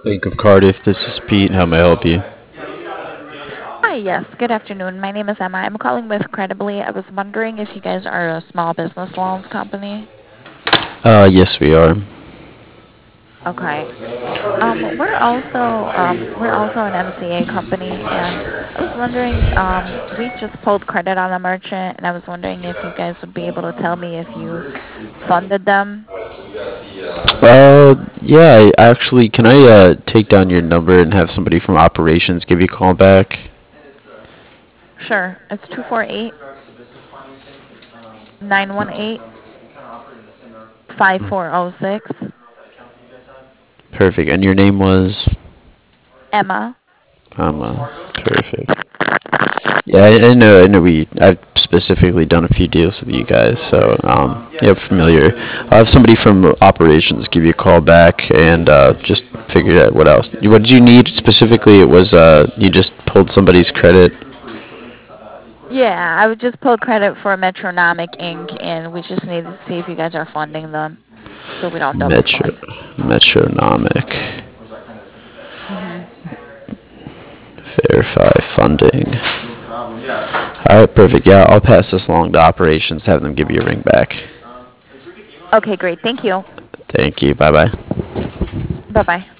Bank of Cardiff, this is Pete. How may I help you? Hi, yes. Good afternoon. My name is Emma. I'm calling with Credibly. I was wondering if you guys are a small business loans company. Yes, we are. Okay. We're also an MCA company, and I was wondering, we just pulled credit on a merchant, and I was wondering if you guys would be able to tell me if you funded them. Yeah, actually, can I take down your number and have somebody from operations give you a call back? Sure. It's 248-918-5406. Perfect. And your name was? Emma. Perfect. Yeah, I know I've specifically done a few deals with you guys, so, yeah, familiar. I'll have somebody from operations give you a call back and, just figure out what else. What did you need specifically? It was, you just pulled somebody's credit. Yeah, I would just pull credit for Metronomic Inc. and we just need to see if you guys are funding them so we don't double Metro, fund. Metronomic. Hmm. Verify funding. All right, perfect. Yeah, I'll pass this along to operations, have them give you a ring back. Okay, great. Thank you. Thank you. Bye bye. Bye bye.